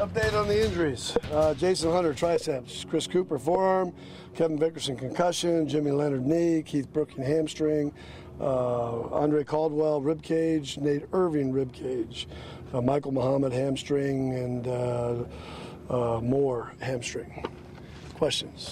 Update on the injuries. Jason Hunter, triceps. Chris Cooper, forearm. Kevin Vickerson, concussion. Jimmy Leonard, knee. Keith Brooking, hamstring. Andre Caldwell, rib cage. Nate Irving, rib cage. Michael Muhammad, hamstring. And Moore, hamstring. Questions?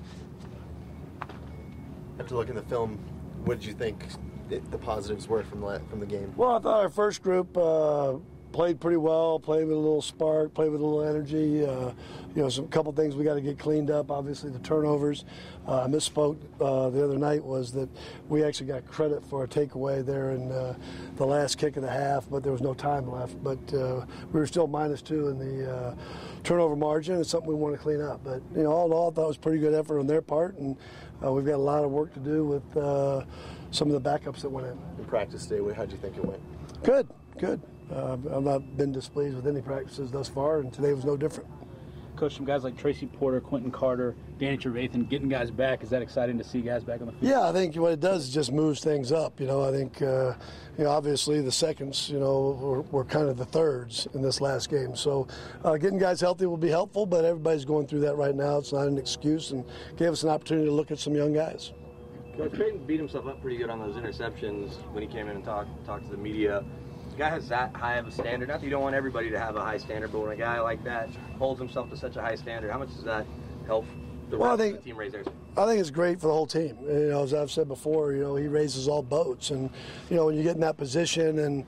After looking at the film, what did you think the positives were from the game? Well, I thought our first group played pretty well, played with a little spark, played with a little energy. Some couple things we got to get cleaned up. Obviously, the turnovers. I misspoke the other night was that we actually got credit for a takeaway there in the last kick of the half, but there was no time left. But we were still -2 in the turnover margin. It's something we want to clean up. But all in all, I thought it was a pretty good effort on their part, and we've got a lot of work to do with some of the backups that went in. In practice today, how did you think it went? Good. I've not been displeased with any practices thus far, and today was no different. Coach, some guys like Tracy Porter, Quentin Carter, Danny Trevathan, getting guys back, is that exciting to see guys back on the field? Yeah, I think what it does is just moves things up. I think, obviously the seconds, were kind of the thirds in this last game. So getting guys healthy will be helpful, but everybody's going through that right now. It's not an excuse, and gave us an opportunity to look at some young guys. Coach, Creighton beat himself up pretty good on those interceptions when he came in and talked to the media. The guy has that high of a standard. Not that you don't want everybody to have a high standard, but when a guy like that holds himself to such a high standard, how much does that help the rest of the team raise theirs? I think it's great for the whole team. As I've said before, he raises all boats, and when you get in that position, and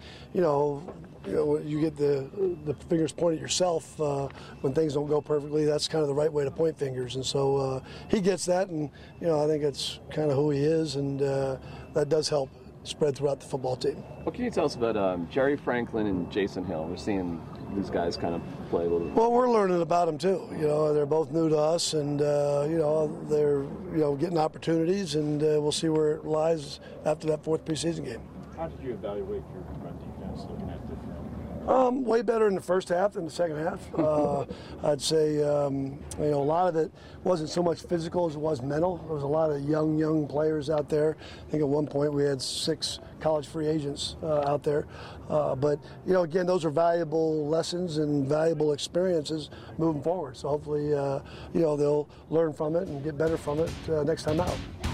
you get the fingers pointed at yourself when things don't go perfectly. That's kind of the right way to point fingers, and so he gets that, and I think it's kind of who he is, and that does help spread throughout the football team. What can you tell us about Jerry Franklin and Jason Hill? We're seeing these guys kind of play a little bit. Well, we're learning about them too. They're both new to us, and they're getting opportunities, and we'll see where it lies after that fourth preseason game. How did you evaluate your run defense looking at the film? Way better in the first half than the second half. I'd say a lot of it wasn't so much physical as it was mental. There was a lot of young players out there. I think at one point we had 6 college free agents out there. But again, those are valuable lessons and valuable experiences moving forward. So hopefully, they'll learn from it and get better from it next time out.